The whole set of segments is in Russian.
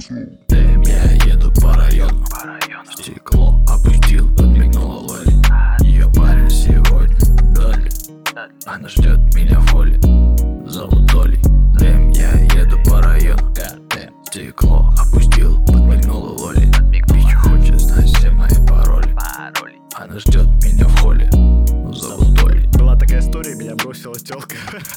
Дэм, я еду по району. Стекло опустил, подмигнула Лоли. Ее парень сегодня Долли. Она ждет меня в холле. Зовут Долли. Дэм, я еду по району. Стекло опустил, подмигнула Лоли. Бичу хочет знать все мои пароли. Она ждет меня в холле. Зовут Долли. Была такая история, меня бросила тёлка.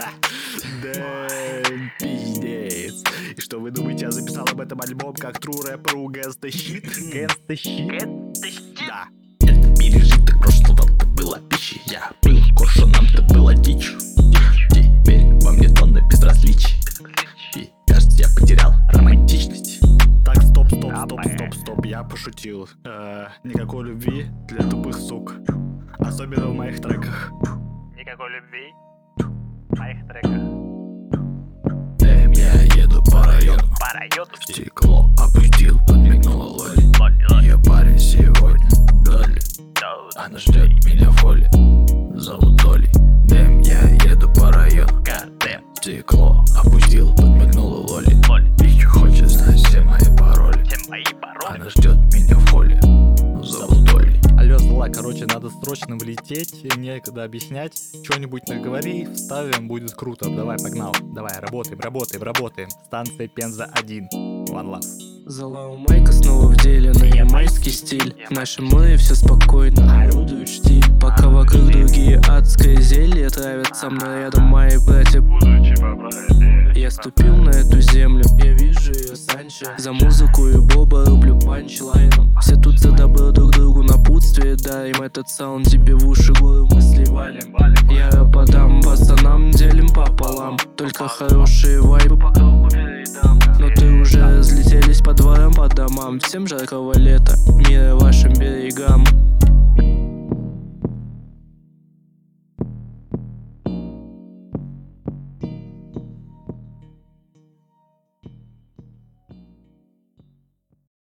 Дэм, пиздец. И что вы думаете, я записал об этом альбом как true rapper у Against the Shit? Against the Shit? Да. Это пережиток прошлого, ты была пищей. Я был коршуном, ты была дичью. Теперь во мне тонны безразличий. И кажется, я потерял романтичность. Так, стоп, я пошутил. Никакой любви для тупых сук. Особенно в моих треках. Никакой любви в моих треках. Дэм, я еду по району. Стекло опустил, подмигнула Лоли. Ее парень сегодня Долли. Она ждет меня в холле. Зовут Долли. Дэм, я еду по району. Стекло опустил, подмигнула Лоли. Бичу хочет знать все мои пароли. Она ждет меня в холле. Зовут Долли. Алло, зла, короче, надо срочно влететь, некогда объяснять. Что-нибудь наговори, вставим, будет круто. Давай, погнал. Давай, работаем. Станция Пенза 1. One love. Зала у Майка снова в деле, на ямайский стиль. В нашем море все спокойно, орудует штиль. Пока вокруг другие адское зелье травятся мной рядом мои братья. Я ступил на эту землю, я вижу ее Санчо. За музыку и Боба рублю панчлайном. Все тут за добро друг другу напутствие дарим. Этот саунд тебе в уши, горы мысли валим. Я подам пацанам, делим пополам. Только хорошие вайбы по кругу передам. Но ты уже разлетелись по дворам, по домам. Всем жаркого лета, мира вашим берегам.